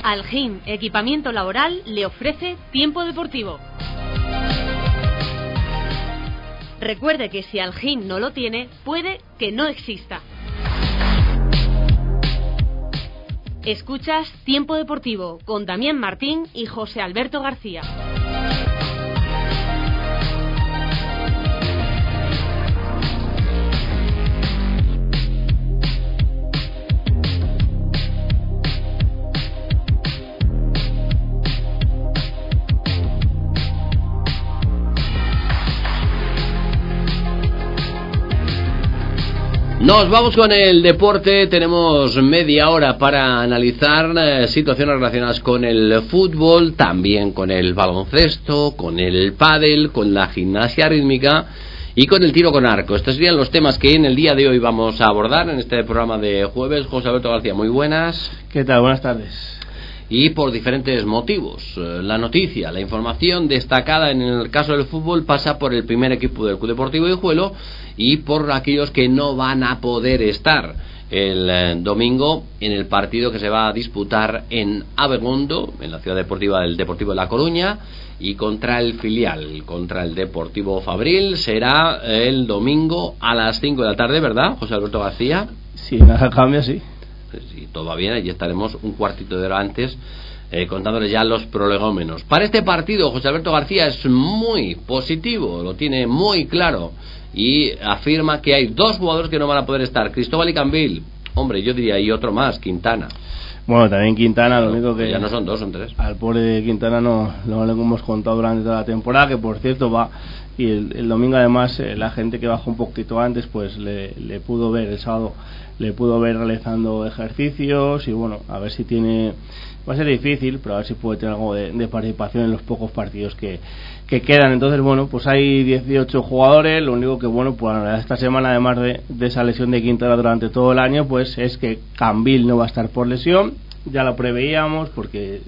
Algin Equipamiento Laboral le ofrece Tiempo Deportivo. Recuerde que si Algin no lo tiene, puede que no exista. Escuchas Tiempo Deportivo con Damián Martín y José Alberto García. Nos vamos con el deporte, tenemos media hora para analizar situaciones relacionadas con el fútbol, también con el baloncesto, con el pádel, con la gimnasia rítmica y con el tiro con arco. Estos serían los temas que en el día de hoy vamos a abordar en este programa de jueves. José Alberto García, muy buenas. ¿Qué tal? Buenas tardes. Y por diferentes motivos. La noticia, la información destacada en el caso del fútbol pasa por el primer equipo del Club Deportivo Guijuelo y por aquellos que no van a poder estar el domingo en el partido que se va a disputar en Abegondo, en la ciudad deportiva del Deportivo de La Coruña, y contra el filial, contra el Deportivo Fabril. Será el domingo a las 5 de la tarde, ¿verdad, José Alberto García? Sí, nada cambia, sí. Si todo va bien, allí estaremos un cuartito de hora antes contándoles ya los prolegómenos. Para este partido, José Alberto García es muy positivo, lo tiene muy claro y afirma que hay dos jugadores que no van a poder estar, Cristóbal y Cambil. Hombre, yo diría, y otro más, Quintana. Bueno, también Quintana, lo único que... Ya no son dos, son tres. Al pobre de Quintana no le hemos contado durante toda la temporada, que por cierto va... Y el domingo además la gente que bajó un poquito antes pues le pudo ver el sábado, le pudo ver realizando ejercicios y bueno, a ver si tiene, va a ser difícil, pero a ver si puede tener algo de participación en los pocos partidos que quedan. Entonces bueno, pues hay 18 jugadores, lo único que bueno, pues esta semana además de esa lesión de Quintana durante todo el año, pues es que Cambil no va a estar por lesión, ya lo preveíamos porque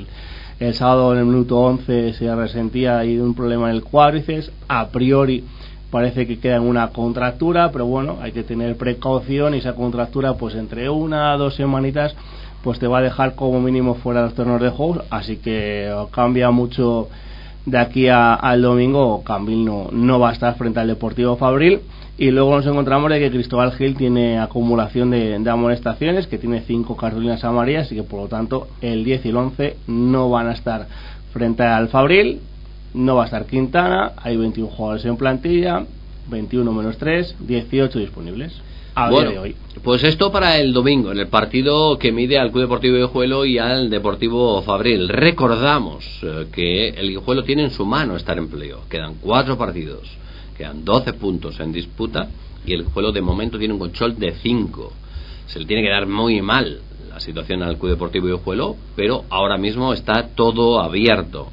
el sábado en el minuto 11 se resentía ahí de un problema en el cuádriceps. A priori parece que queda en una contractura, pero bueno, hay que tener precaución y esa contractura pues entre 1 a 2 semanitas pues te va a dejar como mínimo fuera de los terrenos de juego, así que cambia mucho de aquí al domingo. Cambil no va a estar frente al Deportivo Fabril. Y luego nos encontramos de que Cristóbal Gil tiene acumulación de amonestaciones, que tiene 5 cartulinas amarillas y que por lo tanto el 10 y el 11 no van a estar frente al Fabril. No va a estar Quintana, hay 21 jugadores en plantilla, 21 menos 3, 18 disponibles a día de hoy. Pues esto para el domingo, en el partido que mide al Club Deportivo Guijuelo y al Deportivo Fabril. Recordamos que el Guijuelo tiene en su mano estar en playoff, quedan 4 partidos. Quedan 12 puntos en disputa y el Guijuelo de momento tiene un control de 5. Se le tiene que dar muy mal la situación al Club Deportivo Guijuelo, pero ahora mismo está todo abierto.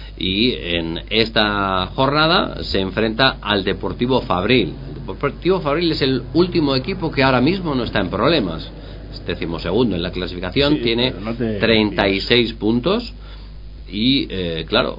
Y en esta jornada se enfrenta al Deportivo Fabril. El Deportivo Fabril es el último equipo que ahora mismo no está en problemas. Es 12º en la clasificación, sí, tiene 36 puntos y claro,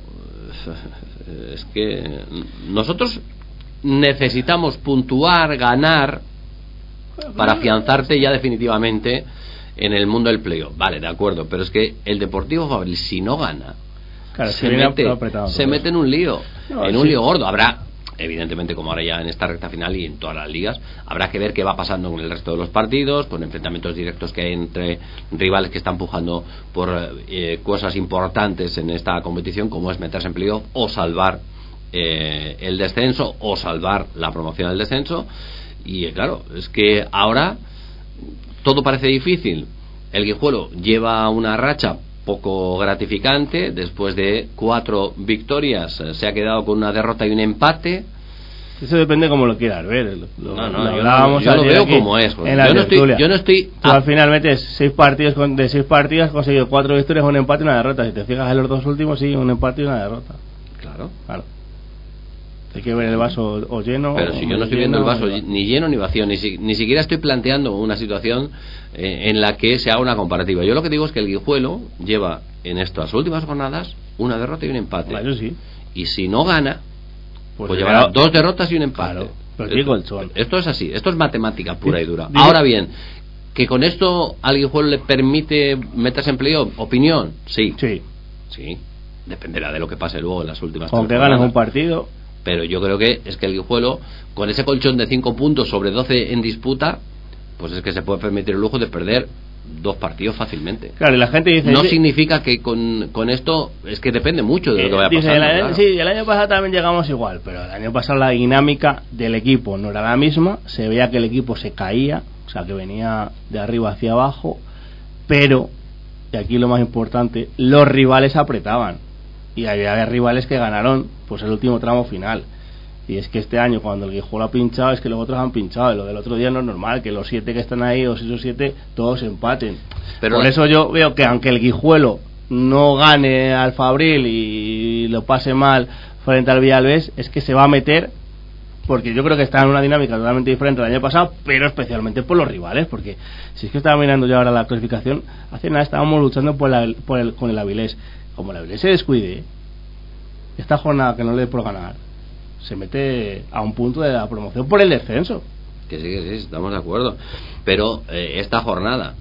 es que nosotros necesitamos puntuar, ganar para afianzarte ya definitivamente en el mundo del playoff. Vale, de acuerdo, pero es que el Deportivo Fabril, si no gana, claro, se mete en un lío, un lío gordo. Habrá, evidentemente, como ahora ya en esta recta final y en todas las ligas, habrá que ver qué va pasando con el resto de los partidos, con enfrentamientos directos que hay entre rivales que están pujando por cosas importantes en esta competición, como es meterse en playoff o salvar el descenso o salvar la promoción del descenso. Y claro, es que ahora todo parece difícil. El Guijuelo lleva una racha poco gratificante, después de 4 victorias se ha quedado con una derrota y un empate. Eso depende como lo quieras ver. Yo lo veo como es. Yo no estoy Tú al final metes 6 partidos, de 6 partidos has conseguido 4 victorias, un empate y una derrota. Si te fijas en los 2 últimos, sí, un empate y una derrota. Claro. Hay que ver el vaso o lleno. Pero si yo no estoy viendo el vaso ni lleno ni vacío, ni siquiera estoy planteando una situación en la que se haga una comparativa. Yo lo que digo es que el Guijuelo lleva en estas últimas jornadas una derrota y un empate. Claro, sí. Y si no gana, pues llevará 2 derrotas y un empate. Claro, pero digo el sol. Esto es así, esto es matemática pura y dura. Ahora bien, ¿Que con esto al Guijuelo le permite meterse en playoff? ¿Opinión? Sí. Sí. Dependerá de lo que pase luego en las últimas aunque ganes un partido. Pero yo creo que es que el Guijuelo, con ese colchón de 5 puntos sobre 12 en disputa, pues es que se puede permitir el lujo de perder 2 partidos fácilmente. Claro, y la gente dice... No significa que con esto... Es que depende mucho de lo que vaya a pasar. Claro. Sí, el año pasado también llegamos igual, pero el año pasado la dinámica del equipo no era la misma. Se veía que el equipo se caía, o sea, que venía de arriba hacia abajo, pero, y aquí lo más importante, los rivales apretaban. Y había rivales que ganaron pues el último tramo final. Y es que este año, cuando el Guijuelo ha pinchado, es que los otros han pinchado. Y lo del otro día no es normal, que los 7 que están ahí, o 6 o 7, todos empaten. Pero por eso yo veo que aunque el Guijuelo no gane al Fabril y lo pase mal frente al Villalbés, es que se va a meter, porque yo creo que está en una dinámica totalmente diferente al año pasado, pero especialmente por los rivales. Porque si es que estaba mirando yo ahora la clasificación, hace nada estábamos luchando con el Avilés. Como el Avilés se descuide, esta jornada que no le dé por ganar, se mete a un punto de la promoción por el descenso. Que sí, estamos de acuerdo. Pero esta jornada,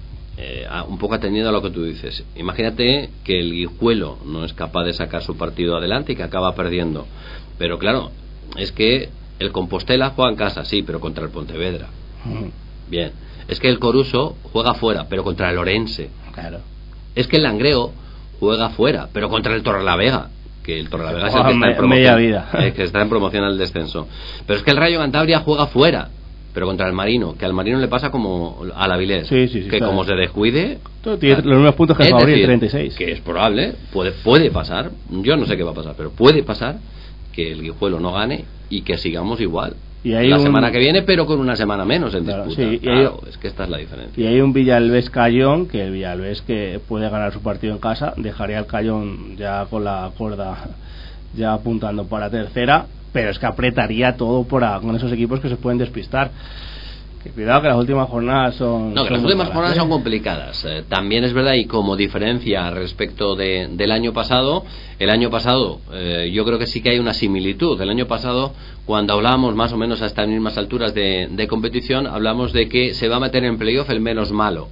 un poco atendiendo a lo que tú dices, imagínate que el Guijuelo no es capaz de sacar su partido adelante y que acaba perdiendo. Pero claro, es que el Compostela juega en casa, sí, pero contra el Pontevedra. Bien. Es que el Coruso juega fuera, pero contra el Orense. Claro. Es que el Langreo juega fuera, pero contra el Torrelavega, que el Torrelavega es el que está en media vida. Que está en promoción al descenso. Pero es que el Rayo Cantabria juega fuera, pero contra el Marino, que al Marino le pasa como al Avilés, que claro, como se descuide, tiene los mismos puntos que el Fabril, 36. Que es probable, puede pasar, yo no sé qué va a pasar, pero puede pasar que el Guijuelo no gane y que sigamos igual. Y hay la semana que viene, pero con una semana menos en disputa. Sí, es que esta es la diferencia. Y hay un Villalbés Cayón, que el Villalbés, que puede ganar su partido en casa, dejaría al Cayón ya con la cuerda ya apuntando para tercera, pero es que apretaría todo con esos equipos que se pueden despistar. Que cuidado, que las últimas jornadas son... No, que las últimas jornadas son complicadas. También es verdad, y como diferencia respecto del año pasado, el año pasado yo creo que sí que hay una similitud. El año pasado, cuando hablábamos más o menos a estas mismas alturas de competición, hablamos de que se va a meter en playoff el menos malo.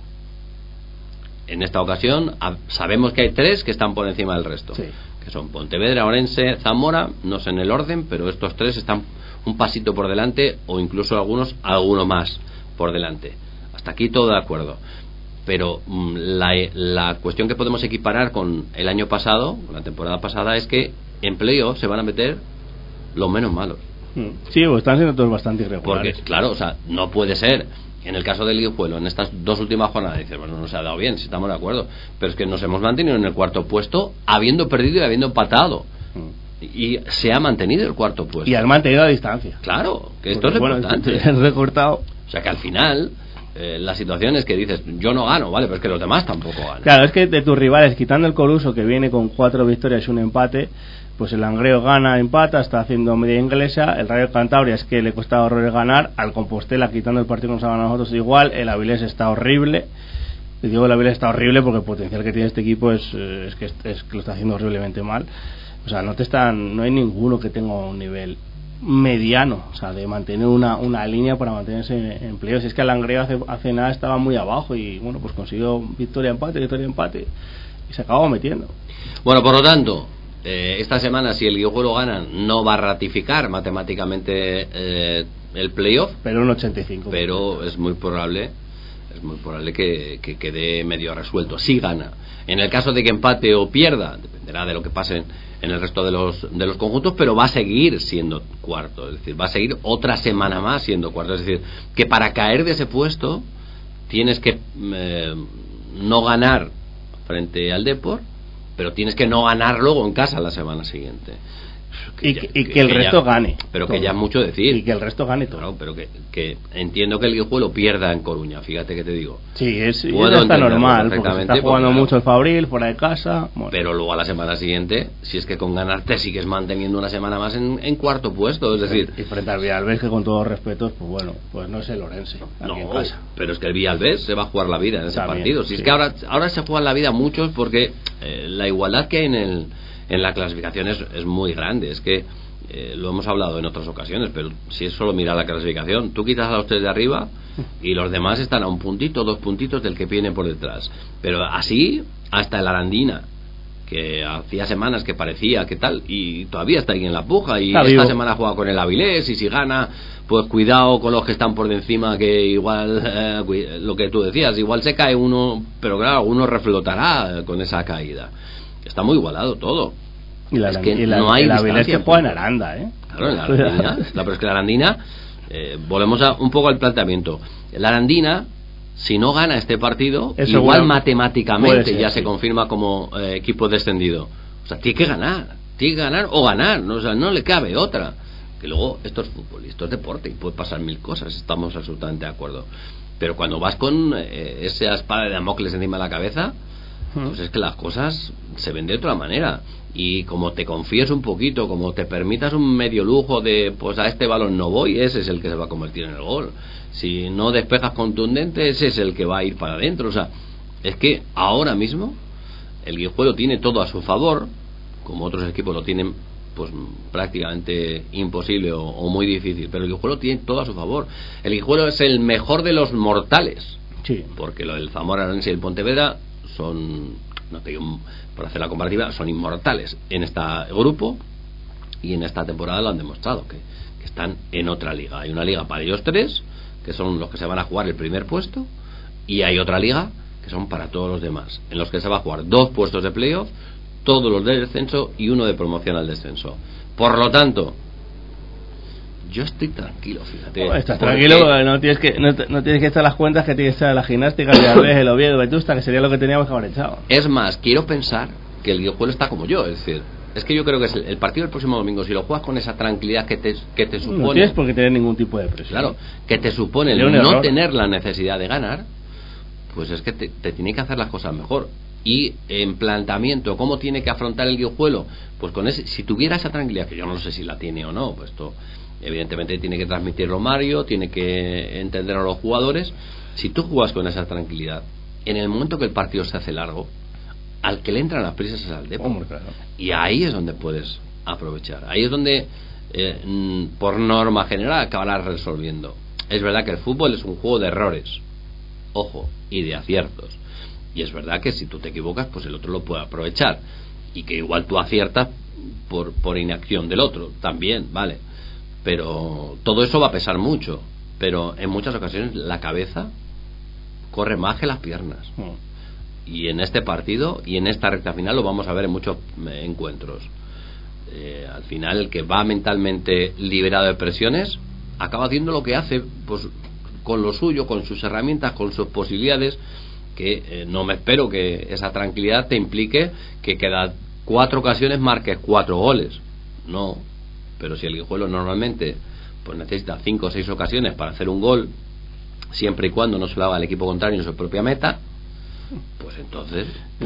En esta ocasión sabemos que hay 3 que están por encima del resto, sí, que son Pontevedra, Orense, Zamora, no sé en el orden, pero estos 3 están un pasito por delante, o incluso alguno más por delante. Hasta aquí todo de acuerdo. Pero la cuestión que podemos equiparar con el año pasado, con la temporada pasada, es que en playoff se van a meter los menos malos. Sí, pues están siendo todos bastante irregulares. Porque, claro, o sea, no puede ser. En el caso del Guijuelo, en estas 2 últimas jornadas, dices, bueno, no se ha dado bien, si estamos de acuerdo, pero es que nos hemos mantenido en el 4º puesto, habiendo perdido y habiendo empatado. Y se ha mantenido el 4º puesto. Y han mantenido la distancia. Claro, que esto es importante. Recortado. O sea que al final, la situación es que dices, yo no gano, vale, pero es que los demás tampoco ganan. Claro, es que de tus rivales, quitando el Coruso, que viene con 4 victorias y un empate, pues el Langreo gana, empata, está haciendo media inglesa. El Rayo Cantabria es que le cuesta horrores ganar. Al Compostela, quitando el partido que nos ha ganado a nosotros, igual. El Avilés está horrible. Y digo el Avilés está horrible porque el potencial que tiene este equipo es que lo está haciendo horriblemente mal. O sea, no hay ninguno que tenga un nivel mediano, o sea, de mantener una línea para mantenerse en playoffs. Es que el Langreo hace nada estaba muy abajo y bueno, pues consiguió victoria empate y se acabó metiendo. Bueno, por lo tanto, esta semana, si el Guijuelo gana, no va a ratificar matemáticamente el playoff, pero un 85%. Pero es muy probable que quede medio resuelto si gana. En el caso de que empate o pierda, dependerá de lo que pase en el resto de los conjuntos, pero va a seguir siendo cuarto, es decir, va a seguir otra semana más siendo cuarto. Es decir, que para caer de ese puesto tienes que no ganar frente al Depor, pero tienes que no ganar luego en casa la semana siguiente. Y que el resto gane. Pero todo. Que ya es mucho decir. Y que el resto gane todo. Claro, pero que entiendo que el Guijuelo pierda en Coruña, fíjate que te digo. Sí, está normal, porque está jugando mucho el Fabril, fuera de casa. Bueno. Pero luego a la semana siguiente, si es que con ganar te sigues manteniendo una semana más en cuarto puesto, es decir... Y frente al Villalbés, que con todos respetos, pues bueno, pues no es el Orense, aquí en casa. Pero es que el Villalbés se va a jugar la vida en ese partido. Si es que ahora se juegan la vida muchos porque la igualdad que hay en la clasificación es muy grande. Es que lo hemos hablado en otras ocasiones, pero si es solo mirar la clasificación, tú quitas a los 3 de arriba y los demás están a un puntito, 2 puntitos del que viene por detrás. Pero así hasta el Arandina, que hacía semanas que parecía que tal, y todavía está ahí en la puja, y esta semana juega con el Avilés, y si gana, pues cuidado con los que están por encima, que igual lo que tú decías, igual se cae uno, pero claro, uno reflotará con esa caída. Está muy igualado todo. Y la, es que y la, no hay el Avilés que juega en Aranda, claro, en la Arandina. Pero es que la Arandina, volvemos un poco al planteamiento. La Arandina, si no gana este partido, eso igual matemáticamente ya se confirma como equipo descendido. O sea, tiene que ganar o ganar, ¿no? O sea, no le cabe otra. Que luego esto es fútbol, esto es deporte y puede pasar 1000 cosas, estamos absolutamente de acuerdo. Pero cuando vas con esa espada de Damocles encima de la cabeza, pues es que las cosas se ven de otra manera. Y como te confíes un poquito, como te permitas un medio lujo de, pues a este balón no voy, ese es el que se va a convertir en el gol. Si no despejas contundente, ese es el que va a ir para adentro. O sea, es que ahora mismo el Guijuelo tiene todo a su favor, como otros equipos lo tienen pues prácticamente imposible o muy difícil, pero el Guijuelo tiene todo a su favor. El Guijuelo es el mejor de los mortales, sí, porque lo del Zamora, Orense y el Pontevedra son, no te digo por hacer la comparativa, son inmortales en este grupo, y en esta temporada lo han demostrado, que están en otra liga. Hay una liga para ellos 3, que son los que se van a jugar el primer puesto, y hay otra liga que son para todos los demás, en los que se va a jugar 2 puestos de playoff, todos los de descenso y 1 de promoción al descenso. Por lo tanto, yo estoy tranquilo, fíjate. Estás tranquilo, no tienes que echar las cuentas que tienes que echar la gimnástica, el Oviedo, Vetusta, que sería lo que teníamos que haber echado. Es más, quiero pensar que el Guijuelo está como yo, es decir, es que yo creo que es el partido del próximo domingo, si lo juegas con esa tranquilidad que te supone, no tienes por qué tener ningún tipo de presión. Claro, que te supone el no tener la necesidad de ganar, pues es que te tiene que hacer las cosas mejor. Y en planteamiento, ¿cómo tiene que afrontar el Guijuelo? Pues con ese, si tuviera esa tranquilidad, que yo no sé si la tiene o no, pues esto evidentemente tiene que transmitirlo Mario, tiene que entender a los jugadores. Si tú juegas con esa tranquilidad, en el momento que el partido se hace largo, al que le entran las prisas es al Depor, claro. Y ahí es donde puedes aprovechar, ahí es donde por norma general acabarás resolviendo. Es verdad que el fútbol es un juego de errores, ojo, y de aciertos, y es verdad que si tú te equivocas, pues el otro lo puede aprovechar, y que igual tú aciertas por inacción del otro también, vale, pero todo eso va a pesar mucho, pero en muchas ocasiones la cabeza corre más que las piernas. Y en este partido y en esta recta final lo vamos a ver en muchos encuentros. Al final el que va mentalmente liberado de presiones acaba haciendo lo que hace, pues con lo suyo, con sus herramientas, con sus posibilidades, que no me espero que esa tranquilidad te implique que cada 4 ocasiones marques 4 goles, no, pero si el Guijuelo normalmente pues necesita 5 o 6 ocasiones para hacer un gol, siempre y cuando no se lo haga al equipo contrario en su propia meta, pues entonces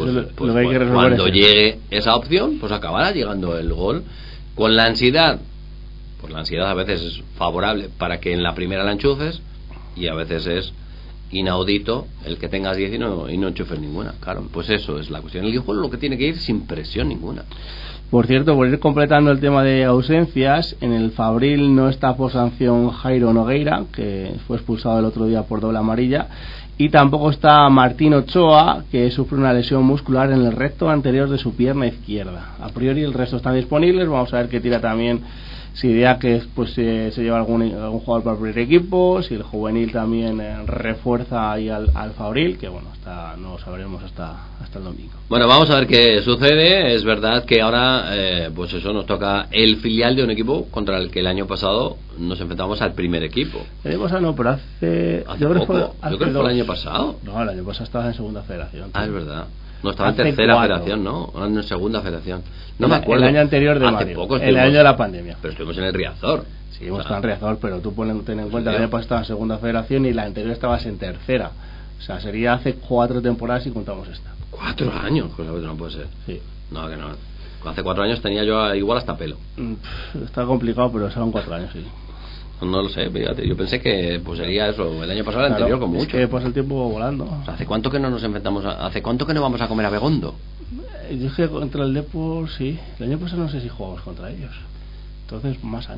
cuando llegue esa opción, pues acabará llegando el gol. Con la ansiedad, pues la ansiedad a veces es favorable para que en la primera la enchufes, y a veces es inaudito el que tengas 10 y no enchufes ninguna. Claro, pues eso es la cuestión. El Guijuelo lo que tiene que ir sin presión ninguna. Por cierto, por ir completando el tema de ausencias, en el Fabril no está por sanción Jairo Nogueira, que fue expulsado el otro día por doble amarilla, y tampoco está Martín Ochoa, que sufre una lesión muscular en el recto anterior de su pierna izquierda. A priori el resto están disponibles, vamos a ver qué tira también, si idea que pues se lleva algún jugador para el primer equipo, si el juvenil también refuerza ahí al Fabril, que bueno, no lo sabremos hasta el domingo. Bueno, vamos a ver qué sucede. Es verdad que ahora pues eso, nos toca el filial de un equipo contra el que el año pasado nos enfrentamos al primer equipo. El año pasado no, pero hace yo creo que fue el año pasado. No, el año pasado estabas en segunda federación. Es verdad. No, estaba en tercera federación, ¿no? En segunda federación. No me acuerdo. El año anterior de Mario. El año de la pandemia. Pero estuvimos en el Riazor. Sí, hemos estado en Riazor, pero tú ten en cuenta que el año pasado estaba en segunda federación y la anterior estabas en tercera. O sea, sería hace 4 temporadas y contamos esta. 4 años, pues no puede ser. Sí. No, que no. Hace 4 años tenía yo igual hasta pelo. Está complicado, pero son 4 años, sí. No lo sé, fíjate, yo pensé que pues sería eso, el año pasado, el anterior, con mucho. Es que pasa el tiempo volando. O sea, ¿hace cuánto que no nos enfrentamos? ¿Hace cuánto que no vamos a comer a Begondo? Yo dije contra el Depor, sí. El año pasado no sé si jugamos contra ellos. Entonces, más años, sí.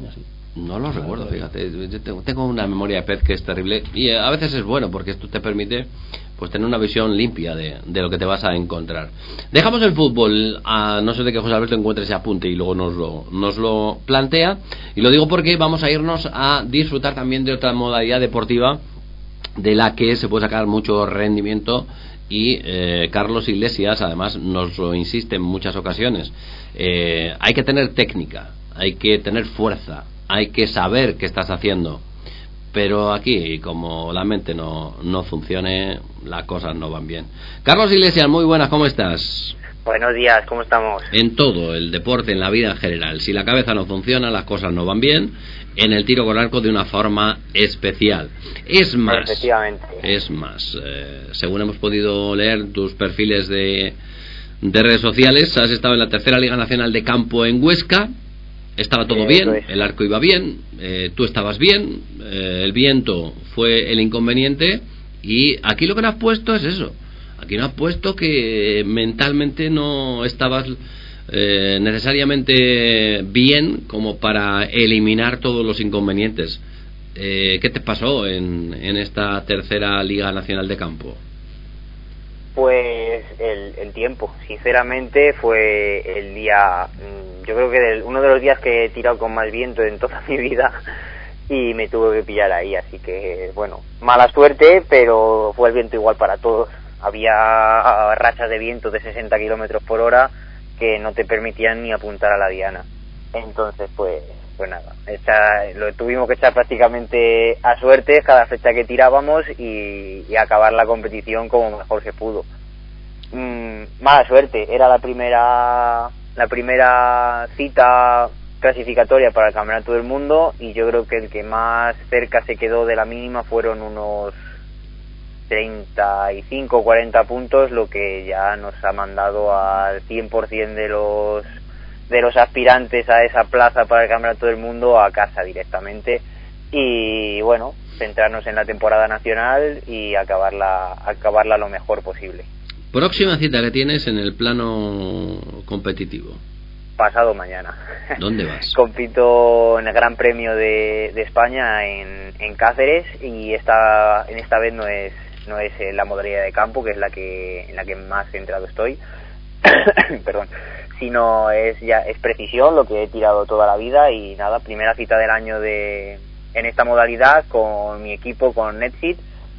No lo recuerdo, fíjate. Yo tengo una memoria de pez que es terrible y a veces es bueno porque esto te permite pues tener una visión limpia de lo que te vas a encontrar. Dejamos el fútbol, no sé de que José Alberto encuentre ese apunte y luego nos lo plantea, y lo digo porque vamos a irnos a disfrutar también de otra modalidad deportiva de la que se puede sacar mucho rendimiento y Carlos Iglesias además nos lo insiste en muchas ocasiones. Hay que tener técnica, hay que tener fuerza, hay que saber qué estás haciendo, pero aquí como la mente no funcione, las cosas no van bien. Carlos Iglesias, muy buenas, ¿cómo estás? Buenos días, ¿cómo estamos? En todo, el deporte, en la vida en general, si la cabeza no funciona, las cosas no van bien. En el tiro con arco de una forma especial. Es más, según hemos podido leer tus perfiles de redes sociales, has estado en la tercera Liga Nacional de Campo en Huesca. Estaba todo bien, el arco iba bien, tú estabas bien, el viento fue el inconveniente, y aquí lo que nos has puesto es eso. Aquí nos has puesto que mentalmente no estabas necesariamente bien como para eliminar todos los inconvenientes. ¿Qué te pasó en esta tercera Liga Nacional de Campo? Pues el tiempo, sinceramente fue el día, yo creo que uno de los días que he tirado con más viento en toda mi vida, y me tuve que pillar ahí, así que bueno, mala suerte, pero fue el viento igual para todos. Había rachas de viento de 60 kilómetros por hora que no te permitían ni apuntar a la diana. Entonces pues nada, lo tuvimos que echar prácticamente a suerte cada fecha que tirábamos y acabar la competición como mejor se pudo. Mala suerte, era la primera cita clasificatoria para el Campeonato del Mundo, y yo creo que el que más cerca se quedó de la mínima fueron unos 35 o 40 puntos, lo que ya nos ha mandado al 100% de los aspirantes a esa plaza para el Campeonato del Mundo a casa directamente. Y bueno, centrarnos en la temporada nacional y acabarla lo mejor posible. Próxima cita que tienes en el plano competitivo. Pasado mañana. ¿Dónde vas? Compito en el Gran Premio de España en Cáceres, y esta vez no es la modalidad de campo, que es en la que más centrado estoy, perdón, sino es precisión, lo que he tirado toda la vida. Y nada, primera cita del año en esta modalidad con mi equipo, con Netsit,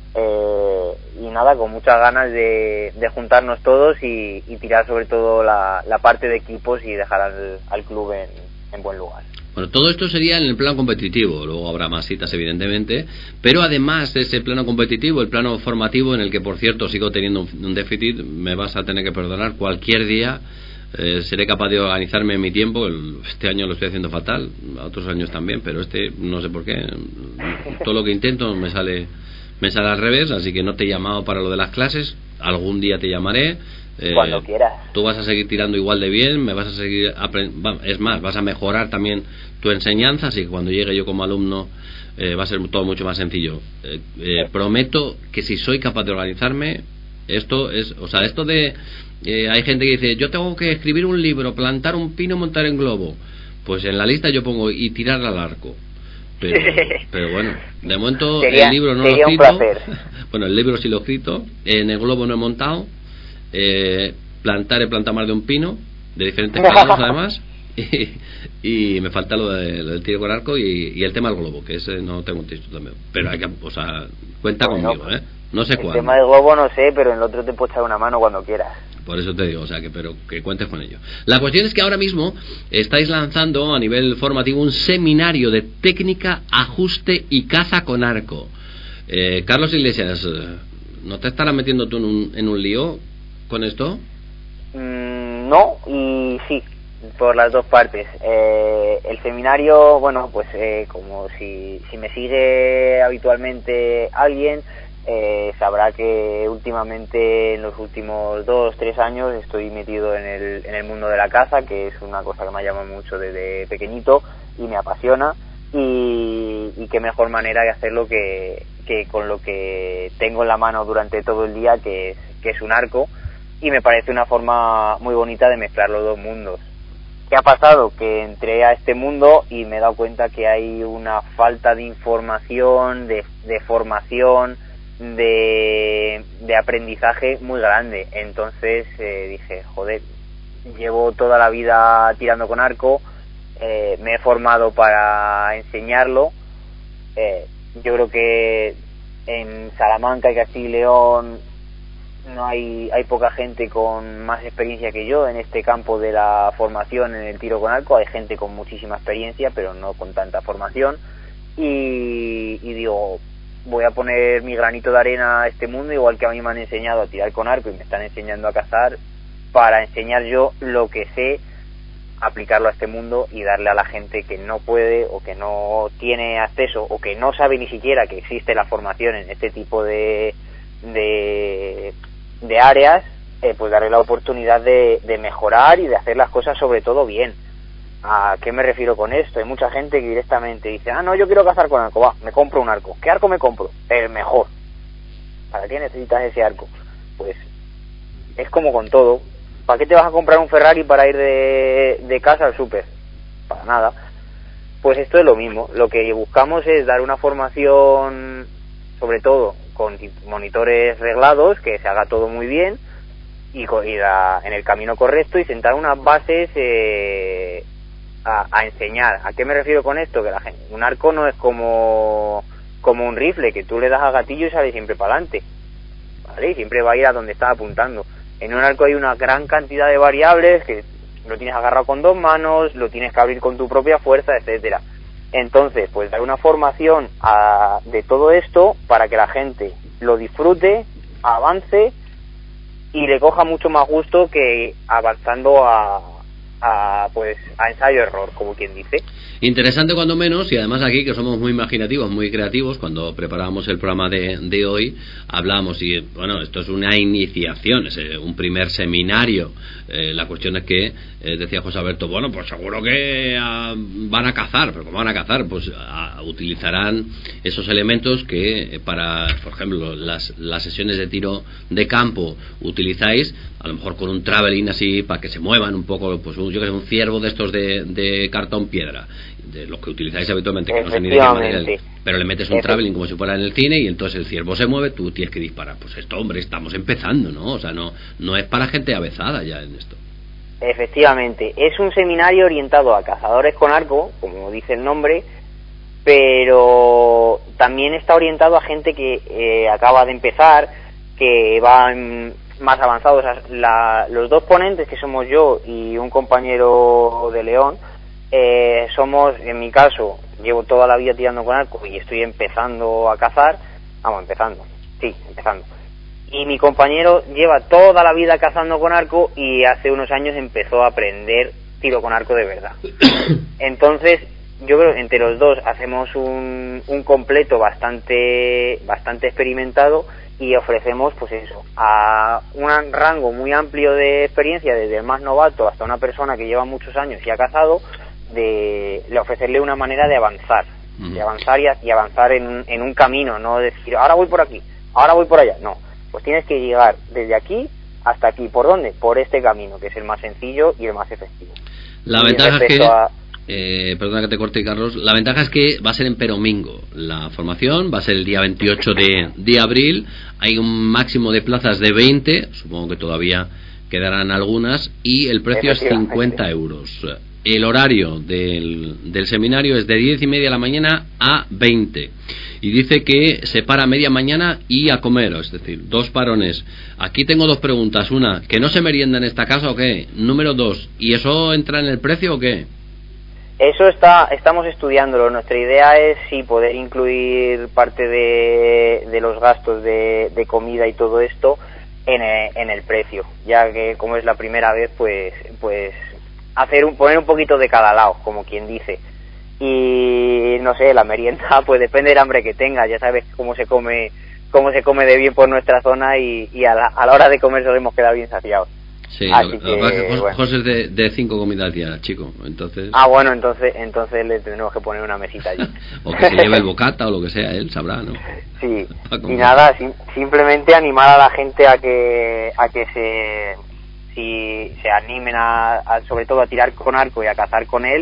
y nada, con muchas ganas de juntarnos todos y tirar sobre todo la parte de equipos y dejar al club en buen lugar. Bueno, todo esto sería en el plano competitivo, luego habrá más citas evidentemente, pero además de ese plano competitivo, el plano formativo, en el que por cierto sigo teniendo un déficit, me vas a tener que perdonar, cualquier día seré capaz de organizarme en mi tiempo. Este año lo estoy haciendo fatal, otros años también, pero no sé por qué, todo lo que intento me sale al revés, así que no te he llamado para lo de las clases, algún día te llamaré. Cuando quieras. Tú vas a seguir tirando igual de bien, me vas a seguir es más, vas a mejorar también tu enseñanza, así que cuando llegue yo como alumno va a ser todo mucho más sencillo. Prometo que si soy capaz de organizarme, esto de hay gente que dice, yo tengo que escribir un libro, plantar un pino, montar en globo, pues en la lista yo pongo y tirar al arco. Pero bueno, de momento el libro no lo he escrito. Bueno, el libro sí lo he escrito, en el globo no he montado. He plantado más de un pino de diferentes tamaños además, y me falta lo del tiro con arco y el tema del globo, que ese no tengo un texto también, pero hay que, cuenta conmigo, no sé cuándo. El tema del globo no sé, pero en el otro te puedo echar una mano cuando quieras. Por eso te digo, pero que cuentes con ello. La cuestión es que ahora mismo estáis lanzando a nivel formativo un seminario de técnica, ajuste y caza con arco. Carlos Iglesias, ¿no te estarás metiendo tú en un lío con esto? No, y sí, por las dos partes. El seminario, bueno, pues como si me sigue habitualmente alguien, sabrá que últimamente, en los últimos 2-3 años, estoy metido en el mundo de la caza, que es una cosa que me ha llamado mucho desde pequeñito y me apasiona, y qué mejor manera de hacerlo que con lo que tengo en la mano durante todo el día, que es un arco, y me parece una forma muy bonita de mezclar los dos mundos. ¿qué ha pasado? Que entré a este mundo y me he dado cuenta que hay una falta de información, de formación, de aprendizaje muy grande. Entonces dije, joder, llevo toda la vida tirando con arco, me he formado para enseñarlo. Yo creo que en Salamanca y Castilla y León no hay poca gente con más experiencia que yo en este campo de la formación en el tiro con arco. Hay gente con muchísima experiencia, pero no con tanta formación, y digo, voy a poner mi granito de arena a este mundo, igual que a mí me han enseñado a tirar con arco y me están enseñando a cazar, para enseñar yo lo que sé, aplicarlo a este mundo y darle a la gente que no puede o que no tiene acceso o que no sabe ni siquiera que existe la formación en este tipo de áreas, pues darle la oportunidad de mejorar y de hacer las cosas sobre todo bien. ¿A qué me refiero con esto? Hay mucha gente que directamente dice, no, yo quiero cazar con arco, va, me compro un arco. ¿Qué arco me compro? El mejor. ¿Para qué necesitas ese arco? Pues es como con todo. ¿Para qué te vas a comprar un Ferrari para ir de casa al súper? Para nada. Pues esto es lo mismo. Lo que buscamos es dar una formación, sobre todo con monitores reglados, que se haga todo muy bien y en el camino correcto, y sentar unas bases a enseñar. ¿A qué me refiero con esto? Que un arco no es como un rifle, que tú le das al gatillo y sale siempre para adelante, ¿vale? Y siempre va a ir a donde está apuntando. En un arco hay una gran cantidad de variables, que lo tienes agarrado con 2 manos, lo tienes que abrir con tu propia fuerza, etcétera. Entonces, pues dar una formación de todo esto para que la gente lo disfrute, avance y le coja mucho más gusto que avanzando a ensayo-error, como quien dice. Interesante cuando menos, y además aquí que somos muy imaginativos, muy creativos, cuando preparábamos el programa de hoy, hablamos, y bueno, esto es una iniciación, es un primer seminario. La cuestión es que, decía José Alberto, bueno, pues seguro que van a cazar, pero ¿cómo van a cazar? Pues utilizarán esos elementos que para, por ejemplo, las sesiones de tiro de campo utilizáis, a lo mejor con un traveling así, para que se muevan un poco, pues yo que sé, un ciervo de estos de cartón piedra, de los que utilizáis habitualmente, que no sé ni de qué material, pero le metes un traveling como si fuera en el cine, y entonces el ciervo se mueve, tú tienes que disparar. Pues esto, hombre, estamos empezando, ¿no? O sea, no es para gente avezada ya en esto. Efectivamente, es un seminario orientado a cazadores con arco, como dice el nombre, pero también está orientado a gente que acaba de empezar, que van más avanzados. Los 2 ponentes, que somos yo y un compañero de León, somos, en mi caso, llevo toda la vida tirando con arco y estoy empezando a cazar, empezando. Y mi compañero lleva toda la vida cazando con arco y hace unos años empezó a aprender tiro con arco de verdad. Entonces, yo creo que entre los dos hacemos un completo bastante experimentado, y ofrecemos, pues eso, a un rango muy amplio de experiencia, desde el más novato hasta una persona que lleva muchos años y ha cazado, de ofrecerle una manera de avanzar, y avanzar en un camino, no decir, ahora voy por aquí, ahora voy por allá, no, pues tienes que llegar desde aquí hasta aquí. ¿Por dónde? Por este camino, que es el más sencillo y el más efectivo. La ventaja es que, perdona que te corte, Carlos, la ventaja es que va a ser en Peromingo la formación, va a ser el día 28 de abril, hay un máximo de plazas de 20, supongo que todavía quedarán algunas, y el precio es 50 euros. El horario del seminario es de 10:30 de la mañana a 20, y dice que se para a media mañana y a comer, es decir, 2 parones. Aquí tengo 2 preguntas: una, ¿que no se merienda en esta casa o qué? Número 2, ¿y eso entra en el precio o qué? Eso estamos estudiándolo. Nuestra idea es poder incluir parte de los gastos de comida y todo esto en el precio, ya que como es la primera vez, pues poner un poquito de cada lado, como quien dice. Y no sé, la merienda pues depende del hambre que tenga. Ya sabes cómo se come de bien por nuestra zona, y a la hora de comer solemos quedar bien saciados. Sí, José es de 5 comidas diarias, chico, entonces... bueno, entonces le tendremos que poner una mesita allí. O que se lleve el bocata o lo que sea, él sabrá, ¿no? Sí, y nada, simplemente animar a la gente a que se animen sobre todo a tirar con arco y a cazar con él.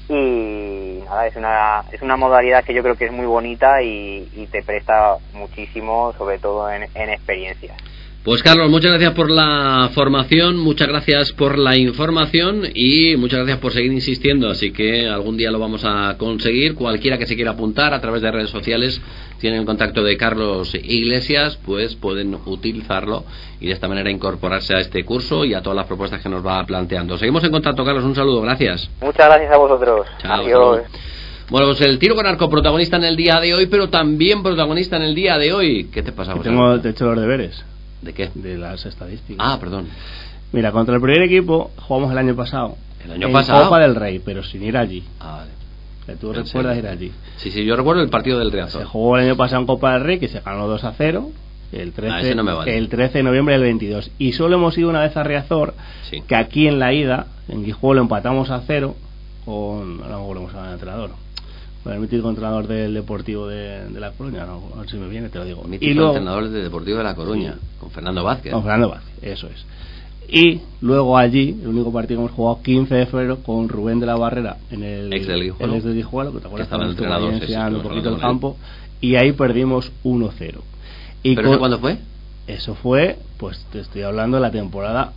Y nada, es una modalidad que yo creo que es muy bonita y te presta muchísimo, sobre todo en experiencias. Pues Carlos, muchas gracias por la formación, muchas gracias por la información y muchas gracias por seguir insistiendo, así que algún día lo vamos a conseguir. Cualquiera que se quiera apuntar a través de redes sociales, tienen el contacto de Carlos Iglesias, pues pueden utilizarlo y de esta manera incorporarse a este curso y a todas las propuestas que nos va planteando. Seguimos en contacto, Carlos, un saludo, gracias. Muchas gracias a vosotros. Chao, adiós. Bueno, pues el tiro con arco protagonista en el día de hoy, pero también protagonista en el día de hoy. ¿Qué te pasa, José? Te he hecho los deberes. ¿De qué? De las estadísticas. Ah, perdón. Mira, contra el primer equipo jugamos el año pasado. ¿El año pasado? Copa del Rey, pero sin ir allí. Ah, vale. Que tú recuerdas ir allí. Sí, yo recuerdo el partido del Riazor. Se jugó el año pasado en Copa del Rey, que se ganó 2-0. El 13, ese no me vale. El 13 de noviembre del 22. Y solo hemos ido una vez a Riazor, sí. Que aquí en la ida, en Guijuelo, empatamos a 0 con... No volvemos al entrenador. Con el mítico entrenador del Deportivo de La Coruña, no, a ver si me viene, te lo digo. Mítico y luego, entrenador del Deportivo de La Coruña, sí. Con Fernando Vázquez. Con Fernando Vázquez, eso es. Y luego allí, el único partido que hemos jugado 15 de febrero con Rubén de la Barrera en el ex del Guijuelo, que te acuerdas, que estaba el entrenador, enseñando un poquito el campo, y ahí perdimos 1-0. ¿Pero eso cuándo fue? Eso fue, pues te estoy hablando de la temporada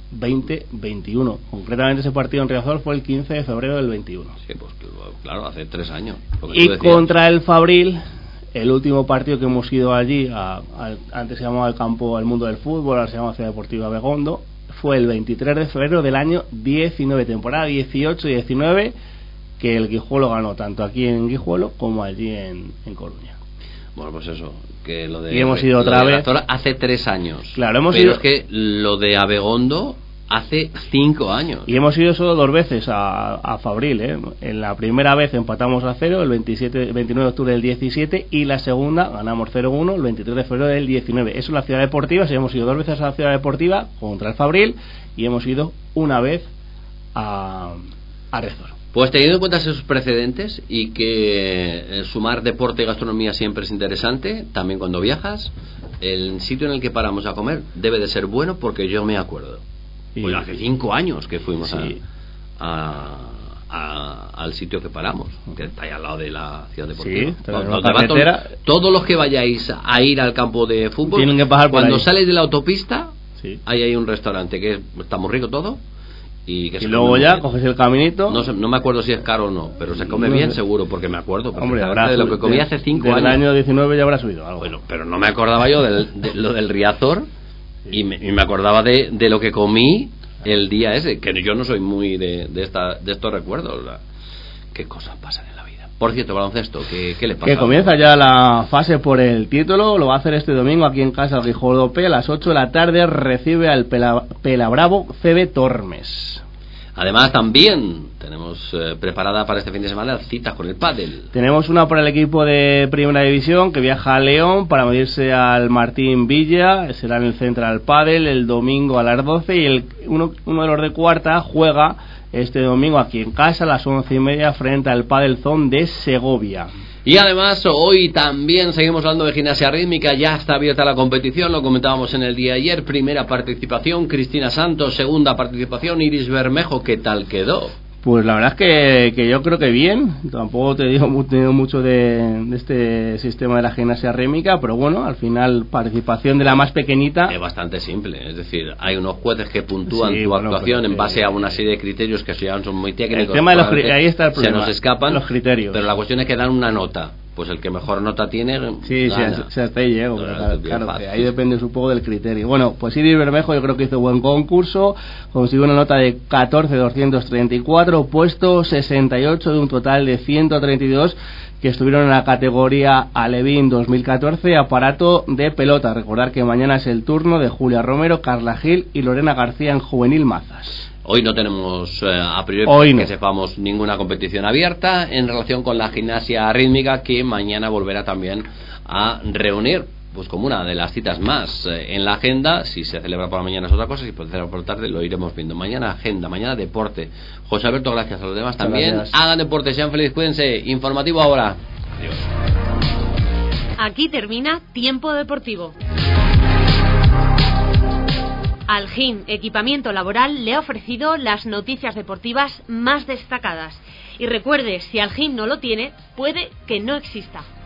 2021. Concretamente ese partido en Riazor fue el 15 de febrero del 21. Sí, pues claro, hace 3 años. Y contra el Fabril, el último partido que hemos ido allí, antes se llamaba el campo El Mundo del Fútbol, ahora se llama Ciudad Deportiva Begondo, fue el 23 de febrero del año 19, temporada 18-19, que el Guijuelo ganó tanto aquí en Guijuelo como allí en Coruña. Bueno, pues eso, que lo de... Y hemos ido otra vez. Hace 3 años. Claro, hemos pero ido... es que lo de Abegondo hace 5 años. Y hemos ido solo 2 veces a Fabril, ¿eh? En la primera vez empatamos a 0, el 29 de octubre del 17, y la segunda ganamos 0-1, el 23 de febrero del 19. Eso es la Ciudad Deportiva, sí, hemos ido 2 veces a la Ciudad Deportiva contra el Fabril, y hemos ido una vez a Riazor. Pues teniendo en cuenta esos precedentes y que sumar deporte y gastronomía siempre es interesante, también cuando viajas, el sitio en el que paramos a comer debe de ser bueno, porque yo me acuerdo. Pues hace 5 años que fuimos sí. al sitio que paramos, que está ahí al lado de la Ciudad Deportiva. Sí, todos los que vayáis a ir al campo de fútbol, tienen que pasar por cuando ahí. sales de la autopista, sí. ahí hay un restaurante que está muy rico todo. Y luego ya coges el caminito. No me acuerdo si es caro o no, pero se come bien seguro, porque me acuerdo. Hombre, habrá de lo que comí hace 5 años. En el año 19 ya habrá subido algo. Bueno, pero no me acordaba yo de lo del Riazor, sí. y me acordaba de lo que comí el día ese, que yo no soy muy de estos recuerdos. ¿Qué cosas pasan en la vida? Por cierto, baloncesto, ¿qué le pasa? Que comienza ya la fase por el título, lo va a hacer este domingo aquí en casa el Guijuelo P, a las 8 de la tarde recibe al Pelabravo CB Tormes. Además también tenemos preparada para este fin de semana citas con el pádel. Tenemos una para el equipo de Primera División que viaja a León para medirse al Martín Villa, será en el Central Pádel el domingo a las 12, y uno de los de cuarta juega este domingo aquí en casa a las 11:30 frente al Padel Zone de Segovia. Y además hoy también seguimos hablando de gimnasia rítmica, ya está abierta la competición, lo comentábamos en el día de ayer. Primera participación Cristina Santos, segunda participación Iris Bermejo. ¿Qué tal quedó? Pues la verdad es que yo creo que bien. Tampoco te digo mucho de este sistema de la gimnasia rítmica, pero bueno, al final participación de la más pequeñita. Es bastante simple, es decir, hay unos jueces que puntúan sí, tu bueno, actuación en base a una serie de criterios que ya son muy técnicos. El tema de ahí está el problema. Se nos escapan los criterios. Pero la cuestión es que dan una nota. Pues el que mejor nota tiene, sí, hasta ahí llego, pero claro, ahí depende un poco del criterio. Bueno, pues Iris Bermejo yo creo que hizo buen concurso, consiguió una nota de 14.234, puesto 68 de un total de 132 que estuvieron en la categoría Alevín 2014, aparato de pelota. Recordar que mañana es el turno de Julia Romero, Carla Gil y Lorena García en Juvenil Mazas. Hoy no tenemos a priori que sepamos ninguna competición abierta en relación con la gimnasia rítmica, que mañana volverá también a reunir pues como una de las citas más en la agenda. Si se celebra por la mañana es otra cosa, si se celebra por la tarde lo iremos viendo. Mañana agenda, mañana deporte. José Alberto, gracias. A los demás también. Gracias. Hagan deporte, sean felices, cuídense. Informativo ahora. Adiós. Aquí termina Tiempo Deportivo. Algin Equipamiento Laboral le ha ofrecido las noticias deportivas más destacadas. Y recuerde, si Algin no lo tiene, puede que no exista.